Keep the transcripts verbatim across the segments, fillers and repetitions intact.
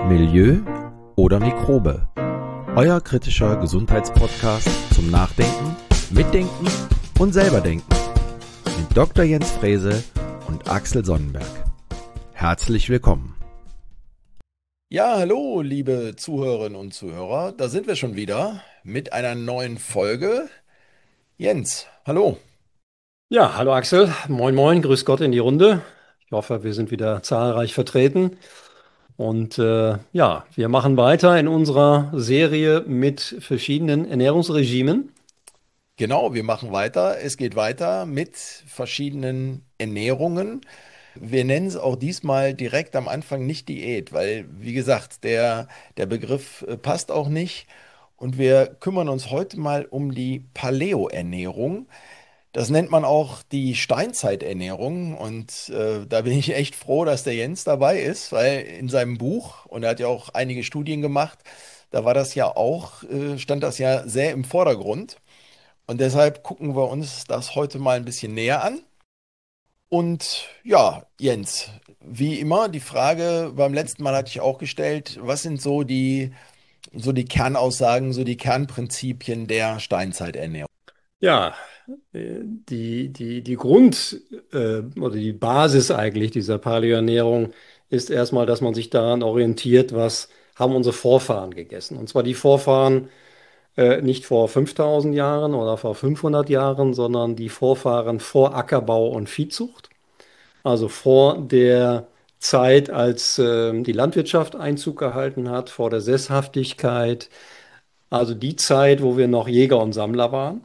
Milieu oder Mikrobe? Euer kritischer Gesundheitspodcast zum Nachdenken, Mitdenken und selberdenken mit Doktor Jens Frese und Axel Sonnenberg. Herzlich willkommen. Ja, hallo, liebe Zuhörerinnen und Zuhörer. Da sind wir schon wieder mit einer neuen Folge. Jens, hallo. Ja, hallo Axel, moin moin, grüß Gott in die Runde. Ich hoffe, wir sind wieder zahlreich vertreten. Und äh, ja, wir machen weiter in unserer Serie mit verschiedenen Ernährungsregimen. Genau, wir machen weiter. Es geht weiter mit verschiedenen Ernährungen. Wir nennen es auch diesmal direkt am Anfang nicht Diät, weil, wie gesagt, der, der Begriff äh, passt auch nicht. Und wir kümmern uns heute mal um die Paleo-Ernährung. Das nennt man auch die Steinzeiternährung und äh, da bin ich echt froh, dass der Jens dabei ist, weil in seinem Buch, und er hat ja auch einige Studien gemacht, da war das ja auch, äh, stand das ja sehr im Vordergrund. Und deshalb gucken wir uns das heute mal ein bisschen näher an. Und ja, Jens, wie immer, die Frage beim letzten Mal hatte ich auch gestellt, was sind so die, so die Kernaussagen, so die Kernprinzipien der Steinzeiternährung? Ja, äh, die, die, die Grund äh, oder die Basis eigentlich dieser Paleo-Ernährung ist erstmal, dass man sich daran orientiert, was haben unsere Vorfahren gegessen. Und zwar die Vorfahren Äh, nicht vor fünftausend Jahren oder vor fünfhundert Jahren, sondern die Vorfahren vor Ackerbau und Viehzucht. Also vor der Zeit, als ähm, die Landwirtschaft Einzug gehalten hat, vor der Sesshaftigkeit. Also die Zeit, wo wir noch Jäger und Sammler waren.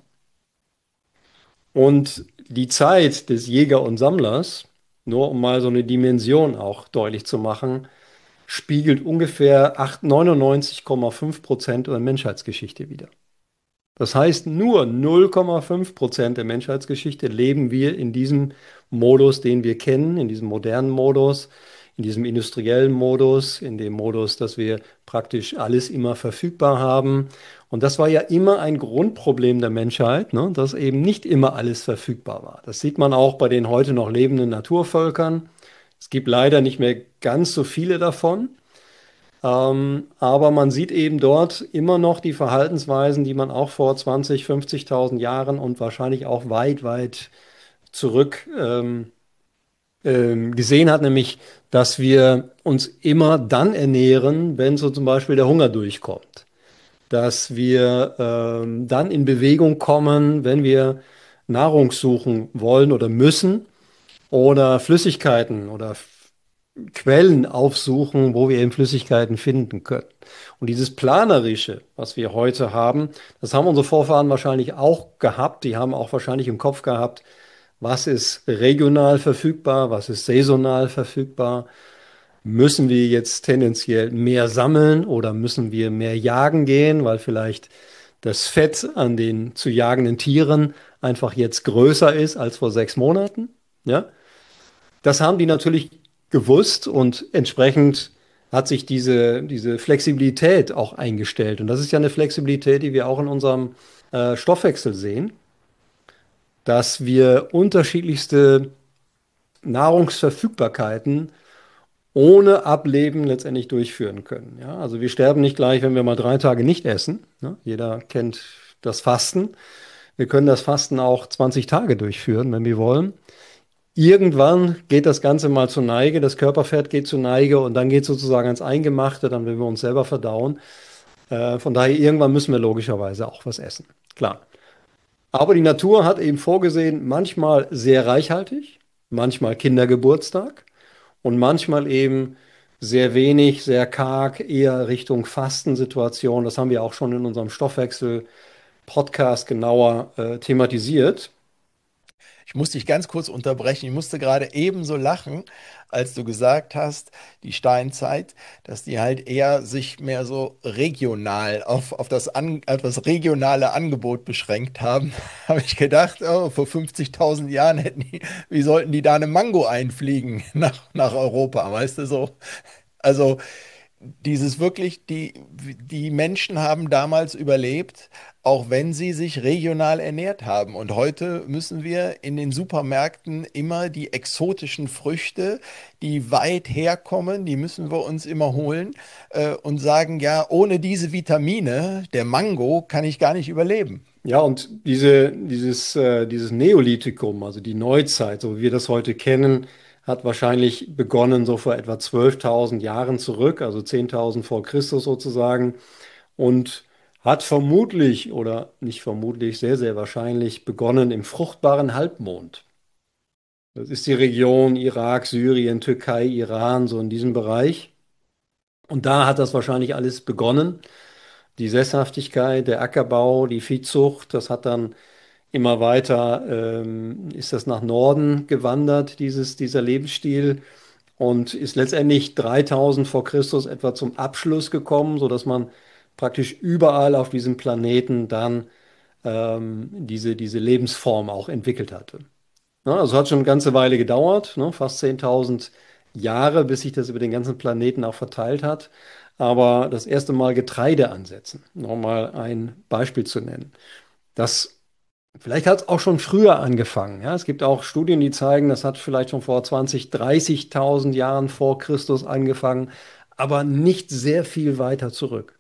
Und die Zeit des Jäger und Sammlers, nur um mal so eine Dimension auch deutlich zu machen, spiegelt ungefähr neunundneunzig Komma fünf Prozent der Menschheitsgeschichte wider. Das heißt, nur null Komma fünf Prozent der Menschheitsgeschichte leben wir in diesem Modus, den wir kennen, in diesem modernen Modus, in diesem industriellen Modus, in dem Modus, dass wir praktisch alles immer verfügbar haben. Und das war ja immer ein Grundproblem der Menschheit, ne, dass eben nicht immer alles verfügbar war. Das sieht man auch bei den heute noch lebenden Naturvölkern. Es gibt leider nicht mehr ganz so viele davon. Ähm, aber man sieht eben dort immer noch die Verhaltensweisen, die man auch vor zwanzig, fünfzigtausend Jahren und wahrscheinlich auch weit, weit zurück ähm, ähm, gesehen hat, nämlich, dass wir uns immer dann ernähren, wenn so zum Beispiel der Hunger durchkommt. Dass wir ähm, dann in Bewegung kommen, wenn wir Nahrung suchen wollen oder müssen oder Flüssigkeiten oder Quellen aufsuchen, wo wir eben Flüssigkeiten finden können. Und dieses Planerische, was wir heute haben, das haben unsere Vorfahren wahrscheinlich auch gehabt. Die haben auch wahrscheinlich im Kopf gehabt, was ist regional verfügbar, was ist saisonal verfügbar. Müssen wir jetzt tendenziell mehr sammeln oder müssen wir mehr jagen gehen, weil vielleicht das Fett an den zu jagenden Tieren einfach jetzt größer ist als vor sechs Monaten? Ja, das haben die natürlich gewusst und entsprechend hat sich diese, diese Flexibilität auch eingestellt. Und das ist ja eine Flexibilität, die wir auch in unserem äh, Stoffwechsel sehen, dass wir unterschiedlichste Nahrungsverfügbarkeiten ohne Ableben letztendlich durchführen können. Ja, also wir sterben nicht gleich, wenn wir mal drei Tage nicht essen. Ne? Jeder kennt das Fasten. Wir können das Fasten auch zwanzig Tage durchführen, wenn wir wollen. Irgendwann geht das Ganze mal zur Neige, das Körperfett geht zur Neige und dann geht es sozusagen ans Eingemachte, dann wenn wir uns selber verdauen. Äh, von daher, irgendwann müssen wir logischerweise auch was essen. Klar. Aber die Natur hat eben vorgesehen, manchmal sehr reichhaltig, manchmal Kindergeburtstag und manchmal eben sehr wenig, sehr karg, eher Richtung Fastensituation. Das haben wir auch schon in unserem Stoffwechsel-Podcast genauer äh, thematisiert. Ich musste dich ganz kurz unterbrechen. Ich musste gerade ebenso lachen, als du gesagt hast, die Steinzeit, dass die halt eher sich mehr so regional auf, auf das, an, auf das regionale Angebot beschränkt haben. Habe ich gedacht, oh, vor fünfzigtausend Jahren hätten die, wie sollten die da eine Mango einfliegen nach, nach Europa, weißt du so? Also dieses wirklich, die, die Menschen haben damals überlebt, auch wenn sie sich regional ernährt haben. Und heute müssen wir in den Supermärkten immer die exotischen Früchte, die weit herkommen, die müssen wir uns immer holen, äh, und sagen, ja, ohne diese Vitamine, der Mango, kann ich gar nicht überleben. Ja, und diese, dieses, äh, dieses Neolithikum, also die Neuzeit, so wie wir das heute kennen, hat wahrscheinlich begonnen so vor etwa zwölftausend Jahren zurück, also zehntausend vor Christus sozusagen, und hat vermutlich oder nicht vermutlich, sehr, sehr wahrscheinlich begonnen im fruchtbaren Halbmond. Das ist die Region Irak, Syrien, Türkei, Iran, so in diesem Bereich. Und da hat das wahrscheinlich alles begonnen. Die Sesshaftigkeit, der Ackerbau, die Viehzucht, das hat dann immer weiter, ähm, ist das nach Norden gewandert, dieses, dieser Lebensstil, und ist letztendlich dreitausend vor Christus etwa zum Abschluss gekommen, sodass man praktisch überall auf diesem Planeten dann ähm, diese, diese Lebensform auch entwickelt hatte. Ja, also hat schon eine ganze Weile gedauert, ne, fast zehntausend Jahre, bis sich das über den ganzen Planeten auch verteilt hat. Aber das erste Mal Getreide ansetzen, nochmal ein Beispiel zu nennen. Das Vielleicht hat es auch schon früher angefangen. Ja? Es gibt auch Studien, die zeigen, das hat vielleicht schon vor zwanzig, dreißigtausend Jahren vor Christus angefangen, aber nicht sehr viel weiter zurück.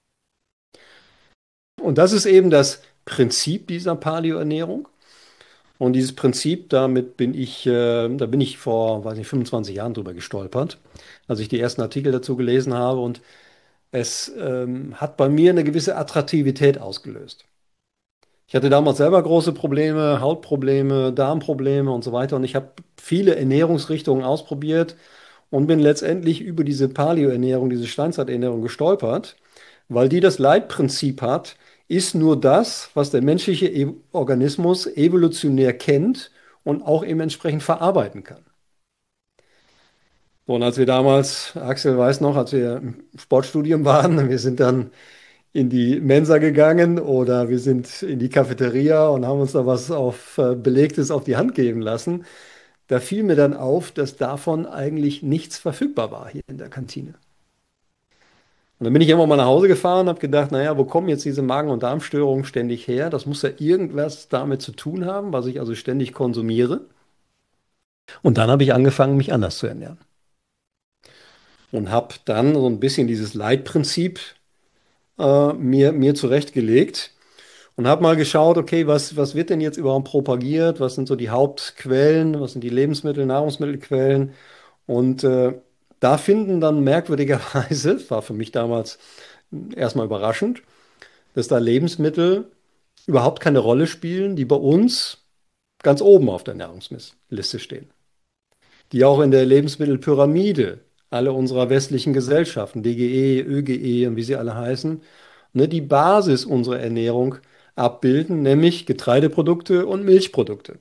Und das ist eben das Prinzip dieser Paleo-Ernährung. Und dieses Prinzip, damit bin ich, äh, da bin ich vor, weiß nicht, fünfundzwanzig Jahren drüber gestolpert, als ich die ersten Artikel dazu gelesen habe. Und es ähm, hat bei mir eine gewisse Attraktivität ausgelöst. Ich hatte damals selber große Probleme, Hautprobleme, Darmprobleme und so weiter. Und ich habe viele Ernährungsrichtungen ausprobiert und bin letztendlich über diese Paleo-Ernährung, diese Steinzeiternährung gestolpert, weil die das Leitprinzip hat, ist nur das, was der menschliche e Organismus evolutionär kennt und auch eben entsprechend verarbeiten kann. So, und als wir damals, Axel weiß noch, als wir im Sportstudium waren, wir sind dann in die Mensa gegangen oder wir sind in die Cafeteria und haben uns da was auf äh, Belegtes auf die Hand geben lassen. Da fiel mir dann auf, dass davon eigentlich nichts verfügbar war hier in der Kantine. Und dann bin ich immer mal nach Hause gefahren und habe gedacht, naja, wo kommen jetzt diese Magen- und Darmstörungen ständig her? Das muss ja irgendwas damit zu tun haben, was ich also ständig konsumiere. Und dann habe ich angefangen, mich anders zu ernähren. Und habe dann so ein bisschen dieses Leitprinzip äh, mir, mir zurechtgelegt. Und habe mal geschaut, okay, was, was wird denn jetzt überhaupt propagiert? Was sind so die Hauptquellen? Was sind die Lebensmittel, Nahrungsmittelquellen? Und äh, da finden dann merkwürdigerweise, das war für mich damals erstmal überraschend, dass da Lebensmittel überhaupt keine Rolle spielen, die bei uns ganz oben auf der Ernährungsliste stehen. Die auch in der Lebensmittelpyramide alle unserer westlichen Gesellschaften, D G E, Ö G E und wie sie alle heißen, ne, die Basis unserer Ernährung abbilden, nämlich Getreideprodukte und Milchprodukte.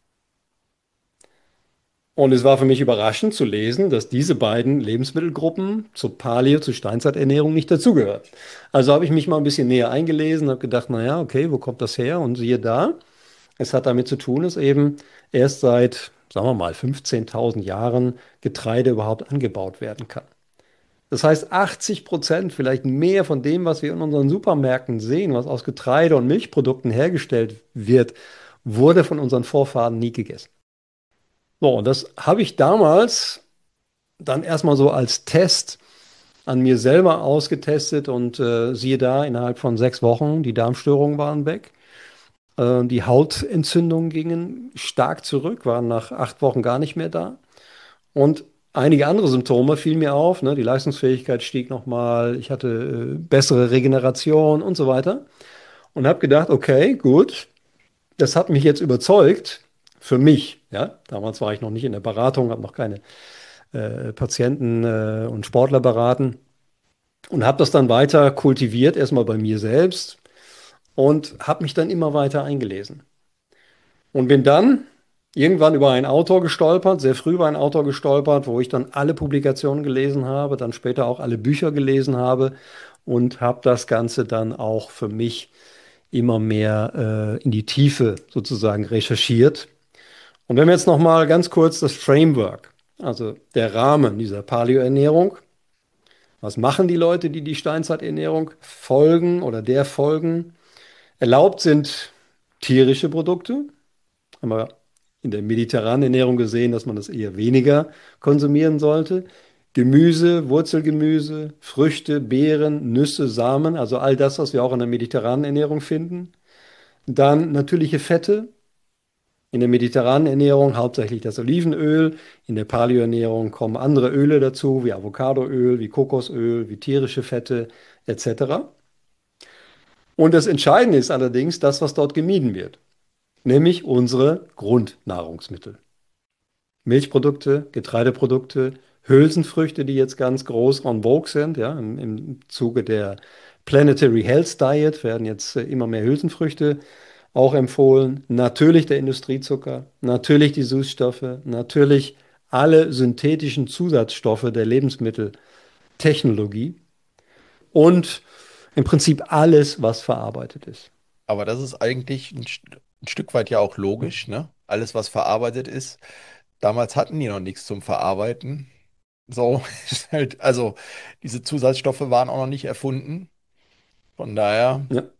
Und es war für mich überraschend zu lesen, dass diese beiden Lebensmittelgruppen zur Paleo, zur Steinzeiternährung nicht dazugehören. Also habe ich mich mal ein bisschen näher eingelesen, habe gedacht, naja, okay, wo kommt das her? Und siehe da, es hat damit zu tun, dass eben erst seit, sagen wir mal, fünfzehntausend Jahren Getreide überhaupt angebaut werden kann. Das heißt, achtzig Prozent, vielleicht mehr von dem, was wir in unseren Supermärkten sehen, was aus Getreide und Milchprodukten hergestellt wird, wurde von unseren Vorfahren nie gegessen. So, und das habe ich damals dann erstmal so als Test an mir selber ausgetestet und äh, siehe da, innerhalb von sechs Wochen, die Darmstörungen waren weg. Äh, die Hautentzündungen gingen stark zurück, waren nach acht Wochen gar nicht mehr da. Und einige andere Symptome fielen mir auf, ne? Die Leistungsfähigkeit stieg nochmal, ich hatte äh, bessere Regeneration und so weiter. Und habe gedacht, okay, gut, das hat mich jetzt überzeugt, für mich. Ja? Damals war ich noch nicht in der Beratung, habe noch keine äh, Patienten äh, und Sportler beraten und habe das dann weiter kultiviert, erstmal bei mir selbst und habe mich dann immer weiter eingelesen. Und bin dann irgendwann über einen Autor gestolpert, sehr früh über einen Autor gestolpert, wo ich dann alle Publikationen gelesen habe, dann später auch alle Bücher gelesen habe und habe das Ganze dann auch für mich immer mehr äh, in die Tiefe sozusagen recherchiert. Und wenn wir jetzt noch mal ganz kurz das Framework, also der Rahmen dieser Paleo-Ernährung, Was machen die Leute, die die Steinzeiternährung folgen oder der folgen? Erlaubt sind tierische Produkte. Haben wir in der mediterranen Ernährung gesehen, dass man das eher weniger konsumieren sollte. Gemüse, Wurzelgemüse, Früchte, Beeren, Nüsse, Samen, also all das, was wir auch in der mediterranen Ernährung finden. Dann natürliche Fette. In der mediterranen Ernährung hauptsächlich das Olivenöl. In der Paleo-Ernährung kommen andere Öle dazu, wie Avocadoöl, wie Kokosöl, wie tierische Fette et cetera. Und das Entscheidende ist allerdings das, was dort gemieden wird, nämlich unsere Grundnahrungsmittel. Milchprodukte, Getreideprodukte, Hülsenfrüchte, die jetzt ganz groß on vogue sind. Ja, im, im Zuge der Planetary Health Diet werden jetzt äh, immer mehr Hülsenfrüchte auch empfohlen. Natürlich der Industriezucker, natürlich die Süßstoffe, natürlich alle synthetischen Zusatzstoffe der Lebensmitteltechnologie und im Prinzip alles, was verarbeitet ist. Aber das ist eigentlich ein, St- ein Stück weit ja auch logisch, ne? Alles, was verarbeitet ist. Damals hatten die noch nichts zum Verarbeiten. So, ist halt, also diese Zusatzstoffe waren auch noch nicht erfunden. Von daher, Ja.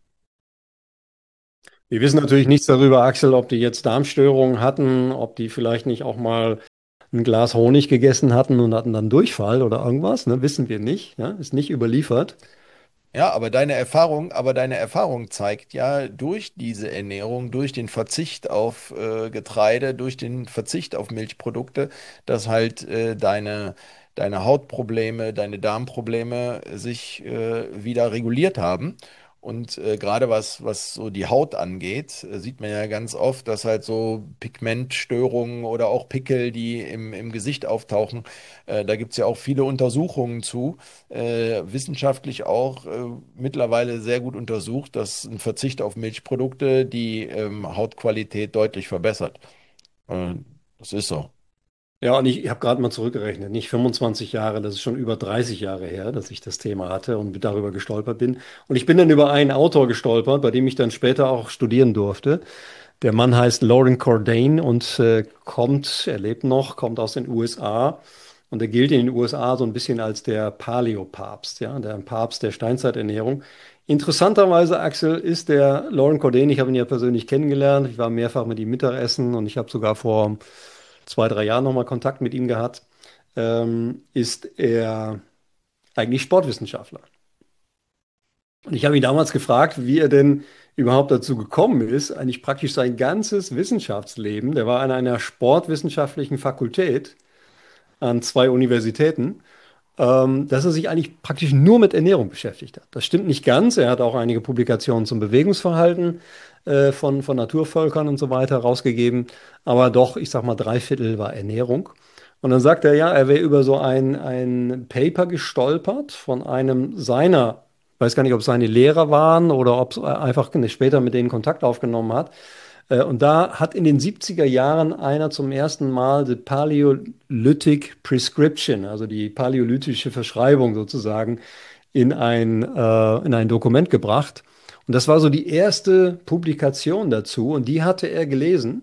Wir wissen natürlich nichts darüber, Axel, ob die jetzt Darmstörungen hatten, ob die vielleicht nicht auch mal ein Glas Honig gegessen hatten und hatten dann Durchfall oder irgendwas, ne? Wissen wir nicht, ja? Ist nicht überliefert. ja, aber deine Erfahrung, aber deine Erfahrung zeigt ja durch diese Ernährung, durch den Verzicht auf äh, Getreide, durch den Verzicht auf Milchprodukte, dass halt äh, deine, deine Hautprobleme, deine Darmprobleme sich äh, wieder reguliert haben. Und äh, gerade was, was so die Haut angeht, äh, sieht man ja ganz oft, dass halt so Pigmentstörungen oder auch Pickel, die im, im Gesicht auftauchen, äh, da gibt es ja auch viele Untersuchungen zu, äh, wissenschaftlich auch äh, mittlerweile sehr gut untersucht, dass ein Verzicht auf Milchprodukte die ähm, Hautqualität deutlich verbessert. Äh, das ist so. Ja, und ich, ich habe gerade mal zurückgerechnet, nicht fünfundzwanzig Jahre, das ist schon über dreißig Jahre her, dass ich das Thema hatte und darüber gestolpert bin. Und ich bin dann über einen Autor gestolpert, bei dem ich dann später auch studieren durfte. Der Mann heißt Lauren Cordain und äh, kommt, er lebt noch, kommt aus den U S A und er gilt in den U S A so ein bisschen als der Paleo-Papst, ja, der Papst der Steinzeiternährung. Interessanterweise, Axel, ist der Lauren Cordain, ich habe ihn ja persönlich kennengelernt, ich war mehrfach mit ihm Mittagessen und ich habe sogar vor zwei, drei Jahren nochmal Kontakt mit ihm gehabt, ähm, ist er eigentlich Sportwissenschaftler. Und ich habe ihn damals gefragt, wie er denn überhaupt dazu gekommen ist, eigentlich praktisch sein ganzes Wissenschaftsleben, der war an einer sportwissenschaftlichen Fakultät an zwei Universitäten, ähm, dass er sich eigentlich praktisch nur mit Ernährung beschäftigt hat. Das stimmt nicht ganz. Er hat auch einige Publikationen zum Bewegungsverhalten äh, von, von Naturvölkern und so weiter rausgegeben. Aber doch, ich sag mal, drei Viertel war Ernährung. Und dann sagt er, ja, er wäre über so ein, ein Paper gestolpert von einem seiner, ich weiß gar nicht, ob es seine Lehrer waren oder ob er einfach später mit denen Kontakt aufgenommen hat. Äh, Und da hat in den siebziger Jahren einer zum ersten Mal die Paleolithic Prescription, also die paläolithische Verschreibung sozusagen, in ein, äh, in ein Dokument gebracht. Und das war so die erste Publikation dazu. Und die hatte er gelesen,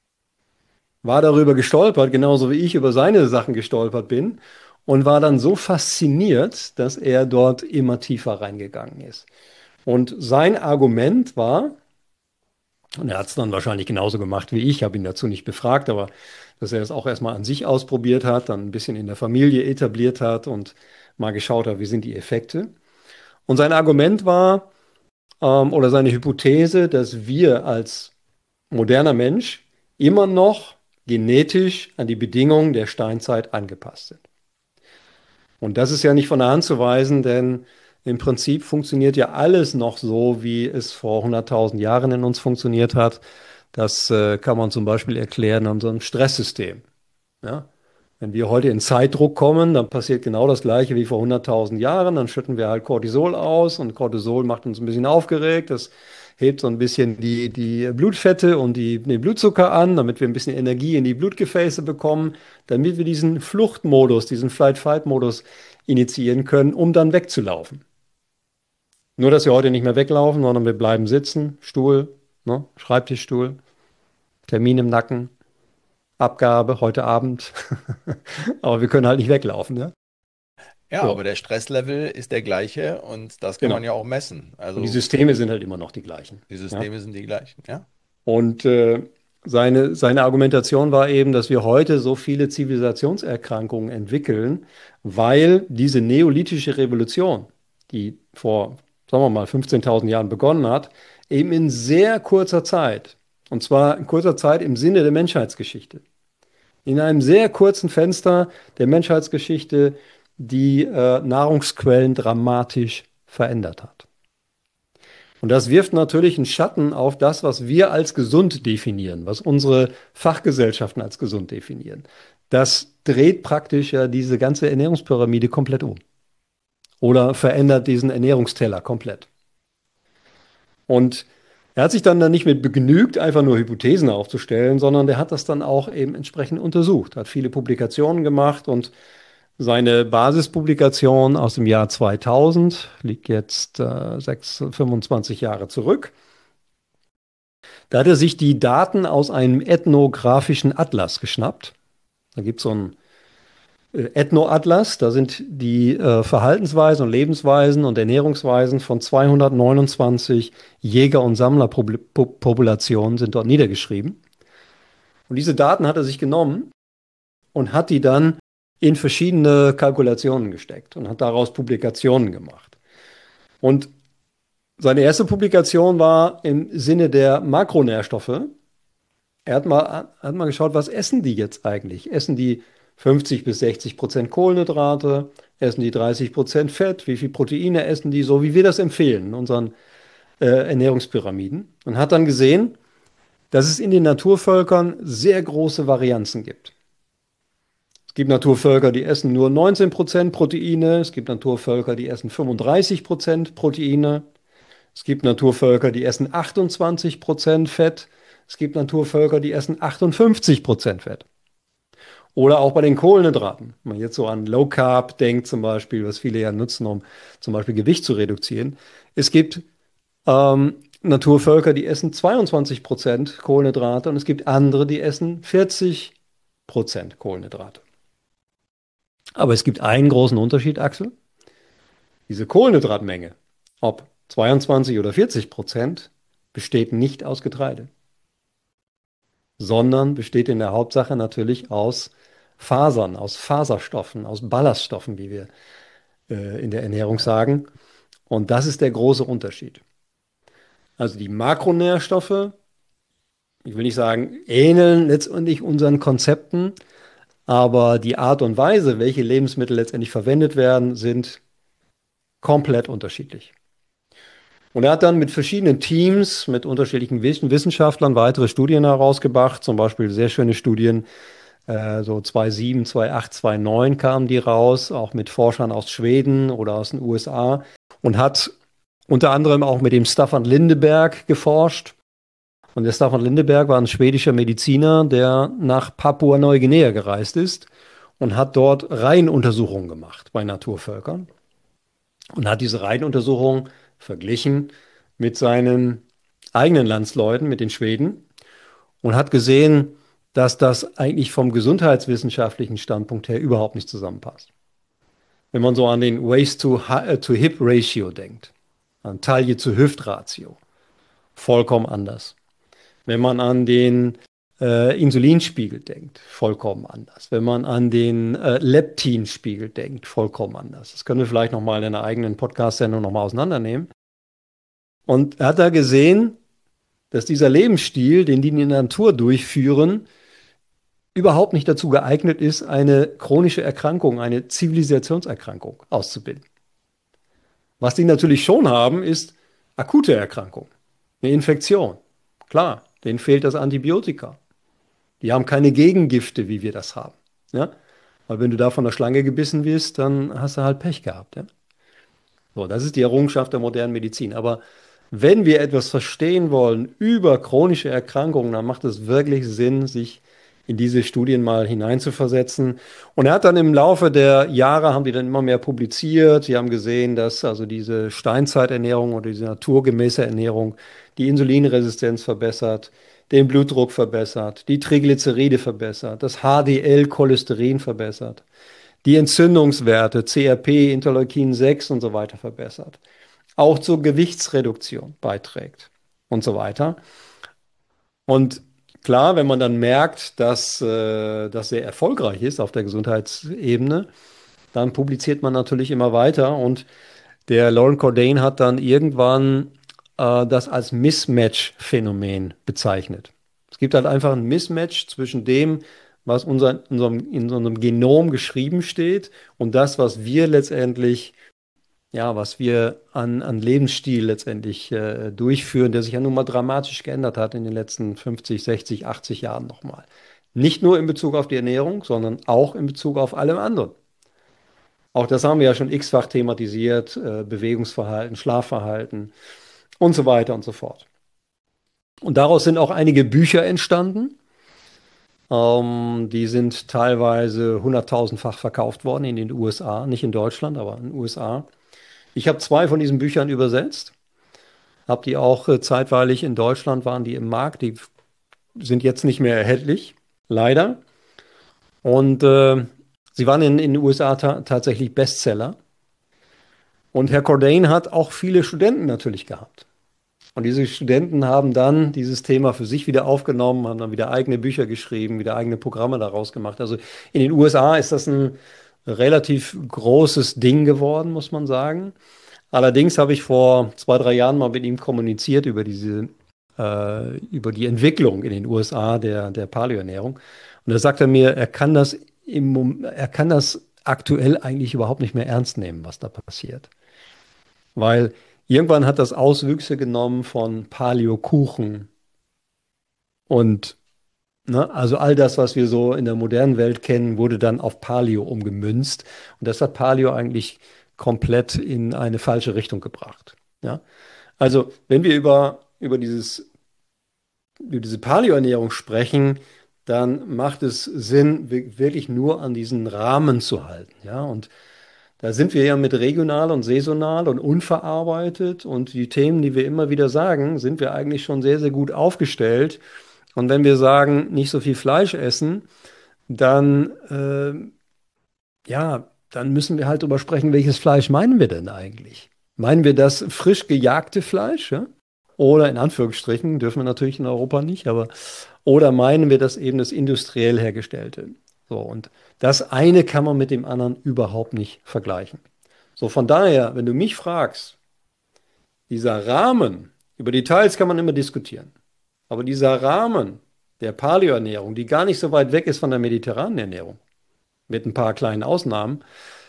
war darüber gestolpert, genauso wie ich über seine Sachen gestolpert bin. Und war dann so fasziniert, dass er dort immer tiefer reingegangen ist. Und sein Argument war, und er hat es dann wahrscheinlich genauso gemacht wie ich, habe ihn dazu nicht befragt, aber dass er es auch erstmal an sich ausprobiert hat, dann ein bisschen in der Familie etabliert hat und mal geschaut hat, wie sind die Effekte. Und sein Argument war, ähm, oder seine Hypothese, dass wir als moderner Mensch immer noch genetisch an die Bedingungen der Steinzeit angepasst sind. Und das ist ja nicht von der Hand zu weisen, denn im Prinzip funktioniert ja alles noch so, wie es vor hunderttausend Jahren in uns funktioniert hat. Das äh, kann man zum Beispiel erklären an unserem Stresssystem. Ja? Wenn wir heute in Zeitdruck kommen, dann passiert genau das Gleiche wie vor hunderttausend Jahren. Dann schütten wir halt Cortisol aus und Cortisol macht uns ein bisschen aufgeregt. Das hebt so ein bisschen die, die Blutfette und die, den Blutzucker an, damit wir ein bisschen Energie in die Blutgefäße bekommen, damit wir diesen Fluchtmodus, diesen Flight-Fight-Modus initiieren können, um dann wegzulaufen. Nur, dass wir heute nicht mehr weglaufen, sondern wir bleiben sitzen, Stuhl, ne, Schreibtischstuhl, Termin im Nacken, Abgabe heute Abend. Aber wir können halt nicht weglaufen, ne? Ja, So, aber der Stresslevel ist der gleiche und das kann man genau. ja auch messen. Und die Also Systeme sind halt immer noch die gleichen. die Ja? Systeme sind die gleichen, ja? Und äh, seine, seine Argumentation war eben, dass wir heute so viele Zivilisationserkrankungen entwickeln, weil diese neolithische Revolution, die vor, sagen wir mal, fünfzehntausend Jahren begonnen hat, eben in sehr kurzer Zeit, und zwar in kurzer Zeit im Sinne der Menschheitsgeschichte, in einem sehr kurzen Fenster der Menschheitsgeschichte die äh, Nahrungsquellen dramatisch verändert hat. Und das wirft natürlich einen Schatten auf das, was wir als gesund definieren, was unsere Fachgesellschaften als gesund definieren. Das dreht praktisch ja diese ganze Ernährungspyramide komplett um oder verändert diesen Ernährungsteller komplett. Und er hat sich dann, dann nicht mit begnügt, einfach nur Hypothesen aufzustellen, sondern der hat das dann auch eben entsprechend untersucht, hat viele Publikationen gemacht und seine Basispublikation aus dem Jahr zweitausend liegt jetzt äh, sechs, fünfundzwanzig Jahre zurück. Da hat er sich die Daten aus einem ethnografischen Atlas geschnappt. Da gibt es so einen äh, Ethno-Atlas, da sind die äh, Verhaltensweisen und Lebensweisen und Ernährungsweisen von zweihundertneunundzwanzig Jäger- und Sammlerpopulationen sind dort niedergeschrieben. Und diese Daten hat er sich genommen und hat die dann in verschiedene Kalkulationen gesteckt und hat daraus Publikationen gemacht. Und seine erste Publikation war im Sinne der Makronährstoffe. Er hat mal, hat mal geschaut, was essen die jetzt eigentlich? Essen die fünfzig bis sechzig Prozent Kohlenhydrate? Essen die dreißig Prozent Fett? Wie viel Proteine essen die? So wie wir das empfehlen in unseren äh, Ernährungspyramiden. Und hat dann gesehen, dass es in den Naturvölkern sehr große Varianzen gibt. Es gibt Naturvölker, die essen nur neunzehn Prozent Proteine. Es gibt Naturvölker, die essen fünfunddreißig Prozent Proteine. Es gibt Naturvölker, die essen achtundzwanzig Prozent Fett. Es gibt Naturvölker, die essen achtundfünfzig Prozent Fett. Oder auch bei den Kohlenhydraten. Wenn man jetzt so an Low Carb denkt zum Beispiel, was viele ja nutzen, um zum Beispiel Gewicht zu reduzieren. Es gibt ähm, Naturvölker, die essen zweiundzwanzig Prozent Kohlenhydrate und es gibt andere, die essen vierzig Prozent Kohlenhydrate. Aber es gibt einen großen Unterschied, Axel. Diese Kohlenhydratmenge, ob zweiundzwanzig oder vierzig Prozent, besteht nicht aus Getreide, sondern besteht in der Hauptsache natürlich aus Fasern, aus Faserstoffen, aus Ballaststoffen, wie wir äh, in der Ernährung sagen. Und das ist der große Unterschied. Also die Makronährstoffe, ich will nicht sagen, ähneln letztendlich unseren Konzepten, aber die Art und Weise, welche Lebensmittel letztendlich verwendet werden, sind komplett unterschiedlich. Und er hat dann mit verschiedenen Teams, mit unterschiedlichen Wissenschaftlern weitere Studien herausgebracht, zum Beispiel sehr schöne Studien, äh, so zweitausendsieben, zweitausendacht, zweitausendneun kamen die raus, auch mit Forschern aus Schweden oder aus den U S A und hat unter anderem auch mit dem Staffan Lindeberg geforscht. Und der Staffan Lindeberg war ein schwedischer Mediziner, der nach Papua-Neuguinea gereist ist und hat dort Reihenuntersuchungen gemacht bei Naturvölkern und hat diese Reihenuntersuchungen verglichen mit seinen eigenen Landsleuten, mit den Schweden und hat gesehen, dass das eigentlich vom gesundheitswissenschaftlichen Standpunkt her überhaupt nicht zusammenpasst. Wenn man so an den Waist-to-Hip-Ratio denkt, an Taille-zu-Hüft-Ratio, vollkommen anders. Wenn man an den äh, Insulinspiegel denkt, vollkommen anders. Wenn man an den äh, Leptinspiegel denkt, vollkommen anders. Das können wir vielleicht nochmal in einer eigenen Podcast-Sendung nochmal auseinandernehmen. Und er hat da gesehen, dass dieser Lebensstil, den die in der Natur durchführen, überhaupt nicht dazu geeignet ist, eine chronische Erkrankung, eine Zivilisationserkrankung auszubilden. Was die natürlich schon haben, ist akute Erkrankung, eine Infektion. Klar, denen fehlt das Antibiotika. Die haben keine Gegengifte, wie wir das haben. Ja? Weil wenn du da von der Schlange gebissen wirst, dann hast du halt Pech gehabt. Ja? So, das ist die Errungenschaft der modernen Medizin. Aber wenn wir etwas verstehen wollen über chronische Erkrankungen, dann macht es wirklich Sinn, sich in diese Studien mal hineinzuversetzen. Und er hat dann im Laufe der Jahre, haben die dann immer mehr publiziert. Sie haben gesehen, dass also diese Steinzeiternährung oder diese naturgemäße Ernährung die Insulinresistenz verbessert, den Blutdruck verbessert, die Triglyceride verbessert, das H D L-Cholesterin verbessert, die Entzündungswerte, C R P, Interleukin sechs und so weiter verbessert, auch zur Gewichtsreduktion beiträgt und so weiter. Und klar, wenn man dann merkt, dass äh, das sehr erfolgreich ist auf der Gesundheitsebene, dann publiziert man natürlich immer weiter. Und der Lauren Cordain hat dann irgendwann äh, das als Mismatch-Phänomen bezeichnet. Es gibt halt einfach ein Mismatch zwischen dem, was unser, in unserem, in unserem Genom geschrieben steht und das, was wir letztendlich, ja, was wir an, an Lebensstil letztendlich äh, durchführen, der sich ja nun mal dramatisch geändert hat in den letzten fünfzig, sechzig, achtzig Jahren nochmal. Nicht nur in Bezug auf die Ernährung, sondern auch in Bezug auf allem anderen. Auch das haben wir ja schon x-fach thematisiert, äh, Bewegungsverhalten, Schlafverhalten und so weiter und so fort. Und daraus sind auch einige Bücher entstanden. Ähm, die sind teilweise hunderttausendfach verkauft worden in den U S A, nicht in Deutschland, aber in den U S A. Ich habe zwei von diesen Büchern übersetzt, habe die auch äh, zeitweilig in Deutschland, waren die im Markt, die sind jetzt nicht mehr erhältlich, leider. Und äh, sie waren in, in den U S A ta tatsächlich Bestseller. Und Herr Cordain hat auch viele Studenten natürlich gehabt. Und diese Studenten haben dann dieses Thema für sich wieder aufgenommen, haben dann wieder eigene Bücher geschrieben, wieder eigene Programme daraus gemacht. Also in den U S A ist das ein relativ großes Ding geworden, muss man sagen. Allerdings habe ich vor zwei, drei Jahren mal mit ihm kommuniziert über diese, äh, über die Entwicklung in den U S A der, der Paleo-Ernährung. Und da sagt er mir, er kann das im, Mom- er kann das aktuell eigentlich überhaupt nicht mehr ernst nehmen, was da passiert. Weil irgendwann hat das Auswüchse genommen von Paleo-Kuchen und ne, also all das, was wir so in der modernen Welt kennen, wurde dann auf Paleo umgemünzt. Und das hat Paleo eigentlich komplett in eine falsche Richtung gebracht. Ja? Also, wenn wir über, über dieses, über diese Paleo-Ernährung sprechen, dann macht es Sinn, wir- wirklich nur an diesen Rahmen zu halten. Ja? Und da sind wir ja mit regional und saisonal und unverarbeitet und die Themen, die wir immer wieder sagen, sind wir eigentlich schon sehr, sehr gut aufgestellt. Und wenn wir sagen, nicht so viel Fleisch essen, dann, äh, ja, dann müssen wir halt darüber sprechen, welches Fleisch meinen wir denn eigentlich? Meinen wir das frisch gejagte Fleisch, ja? Oder in Anführungsstrichen, dürfen wir natürlich in Europa nicht, aber oder meinen wir das eben das industriell hergestellte? So, und das eine kann man mit dem anderen überhaupt nicht vergleichen. So, von daher, wenn du mich fragst, dieser Rahmen, über Details kann man immer diskutieren, aber dieser Rahmen der Paleo-Ernährung, die gar nicht so weit weg ist von der mediterranen Ernährung, mit ein paar kleinen Ausnahmen,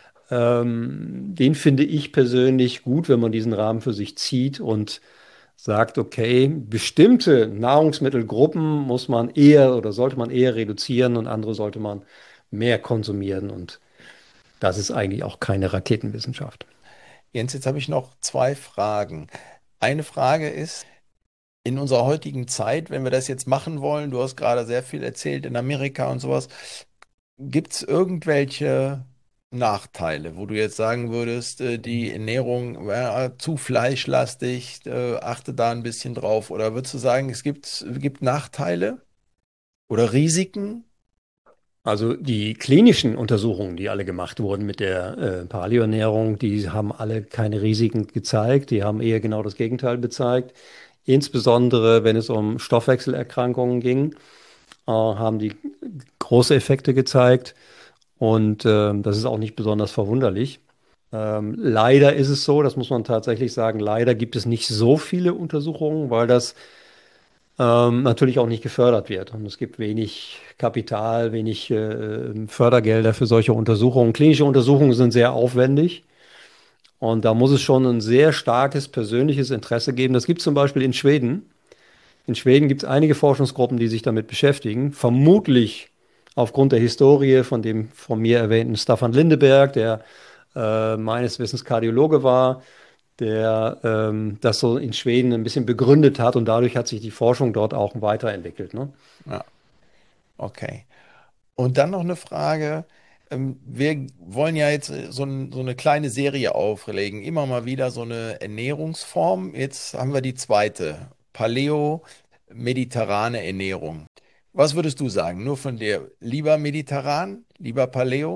ähm, den finde ich persönlich gut, wenn man diesen Rahmen für sich zieht und sagt, okay, bestimmte Nahrungsmittelgruppen muss man eher oder sollte man eher reduzieren und andere sollte man mehr konsumieren. Und das ist eigentlich auch keine Raketenwissenschaft. Jens, jetzt habe ich noch zwei Fragen. Eine Frage ist, in unserer heutigen Zeit, wenn wir das jetzt machen wollen, du hast gerade sehr viel erzählt in Amerika und sowas, gibt es irgendwelche Nachteile, wo du jetzt sagen würdest, äh, die Ernährung war zu fleischlastig, äh, achte da ein bisschen drauf? Oder würdest du sagen, es gibt, gibt Nachteile oder Risiken? Also die klinischen Untersuchungen, die alle gemacht wurden mit der äh, Paleoernährung, die haben alle keine Risiken gezeigt, die haben eher genau das Gegenteil gezeigt. Insbesondere wenn es um Stoffwechselerkrankungen ging, äh, haben die große Effekte gezeigt und äh, das ist auch nicht besonders verwunderlich. Ähm, leider ist es so, das muss man tatsächlich sagen, leider gibt es nicht so viele Untersuchungen, weil das ähm, natürlich auch nicht gefördert wird. Und es gibt wenig Kapital, wenig äh, Fördergelder für solche Untersuchungen. Klinische Untersuchungen sind sehr aufwendig und da muss es schon ein sehr starkes persönliches Interesse geben. Das gibt es zum Beispiel in Schweden. In Schweden gibt es einige Forschungsgruppen, die sich damit beschäftigen. Vermutlich aufgrund der Historie von dem von mir erwähnten Staffan Lindeberg, der äh, meines Wissens Kardiologe war, der ähm, das so in Schweden ein bisschen begründet hat und dadurch hat sich die Forschung dort auch weiterentwickelt. Ne? Ja, okay. Und dann noch eine Frage. ähm, Wir wollen ja jetzt äh, so, ein, so eine kleine Serie auflegen, immer mal wieder so eine Ernährungsform. Jetzt haben wir die zweite, Paleo-mediterrane Ernährung. Was würdest du sagen? Nur von dir, lieber mediterran, lieber Paleo?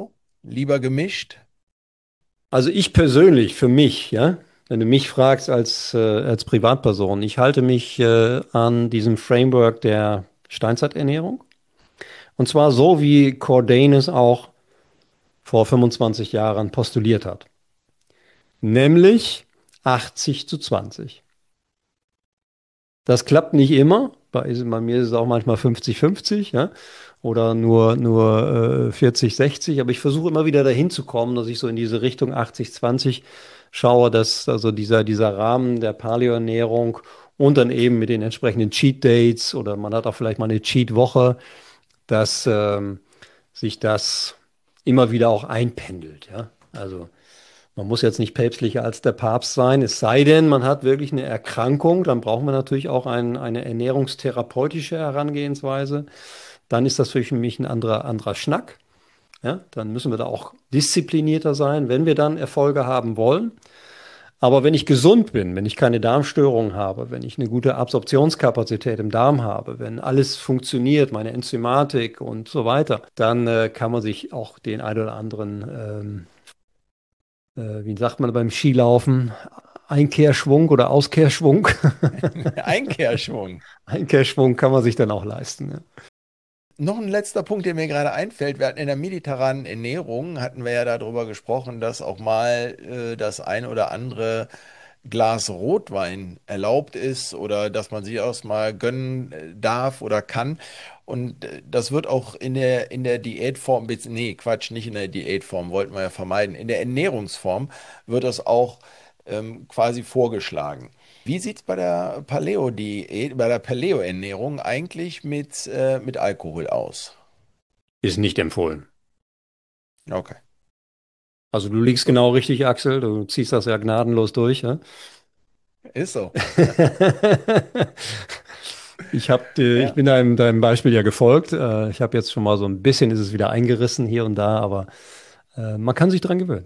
Lieber gemischt? Also ich persönlich, für mich, ja, wenn du mich fragst als, äh, als Privatperson, ich halte mich äh, an diesem Framework der Steinzeiternährung. Und zwar so, wie Cordain es auch vor fünfundzwanzig Jahren postuliert hat. Nämlich achtzig zu zwanzig. Das klappt nicht immer. Bei, bei mir ist es auch manchmal fünfzig fünfzig, ja, oder nur, nur äh, vierzig sechzig. Aber ich versuche immer wieder dahin zu kommen, dass ich so in diese Richtung achtzig zwanzig schaue, dass also dieser, dieser Rahmen der Paleo-Ernährung und dann eben mit den entsprechenden Cheat Dates oder man hat auch vielleicht mal eine Cheat-Woche, dass ähm, sich das immer wieder auch einpendelt, ja. Also man muss jetzt nicht päpstlicher als der Papst sein, es sei denn, man hat wirklich eine Erkrankung, dann brauchen wir natürlich auch ein, eine ernährungstherapeutische Herangehensweise. Dann ist das für mich ein anderer, anderer Schnack. Ja, dann müssen wir da auch disziplinierter sein, wenn wir dann Erfolge haben wollen. Aber wenn ich gesund bin, wenn ich keine Darmstörungen habe, wenn ich eine gute Absorptionskapazität im Darm habe, wenn alles funktioniert, meine Enzymatik und so weiter, dann äh, kann man sich auch den ein oder anderen ähm, äh, wie sagt man beim Skilaufen, Einkehrschwung oder Auskehrschwung. Einkehrschwung. Einkehrschwung kann man sich dann auch leisten. Ja. Noch ein letzter Punkt, der mir gerade einfällt. Wir hatten in der mediterranen Ernährung, hatten wir ja darüber gesprochen, dass auch mal äh, das ein oder andere Glas Rotwein erlaubt ist oder dass man sich auch mal gönnen äh, darf oder kann. Und äh, das wird auch in der, in der Diätform, bezieh- nee, Quatsch, nicht in der Diätform, wollten wir ja vermeiden. In der Ernährungsform wird das auch ähm, quasi vorgeschlagen. Wie sieht es bei der Paleo-Diät, bei der Paleo-Ernährung eigentlich mit, äh, mit Alkohol aus? Ist nicht empfohlen. Okay. Also du liegst genau richtig, Axel. Du ziehst das ja gnadenlos durch. Ja? Ist so. Ich hab, äh, ich Ja. bin deinem, deinem Beispiel ja gefolgt. Äh, ich habe jetzt schon mal so ein bisschen, ist es wieder eingerissen hier und da, aber äh, man kann sich dran gewöhnen.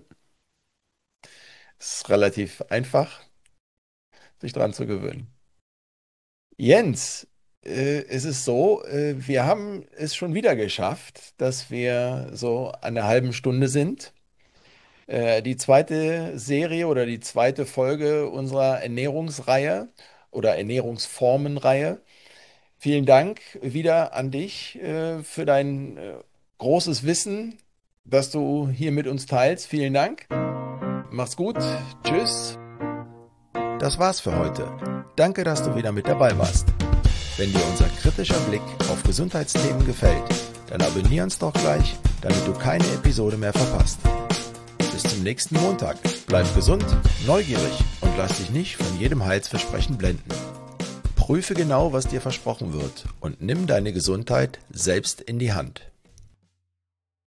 Ist relativ einfach, sich dran zu gewöhnen. Jens, äh, es ist so, äh, wir haben es schon wieder geschafft, dass wir so an der halben Stunde sind. Äh, die zweite Serie oder die zweite Folge unserer Ernährungsreihe oder Ernährungsformenreihe. Vielen Dank wieder an dich äh, für dein äh, großes Wissen, das du hier mit uns teilst. Vielen Dank. Mach's gut. Tschüss. Das war's für heute. Danke, dass du wieder mit dabei warst. Wenn dir unser kritischer Blick auf Gesundheitsthemen gefällt, dann abonnier uns doch gleich, damit du keine Episode mehr verpasst. Bis zum nächsten Montag. Bleib gesund, neugierig und lass dich nicht von jedem Heilsversprechen blenden. Prüfe genau, was dir versprochen wird und nimm deine Gesundheit selbst in die Hand.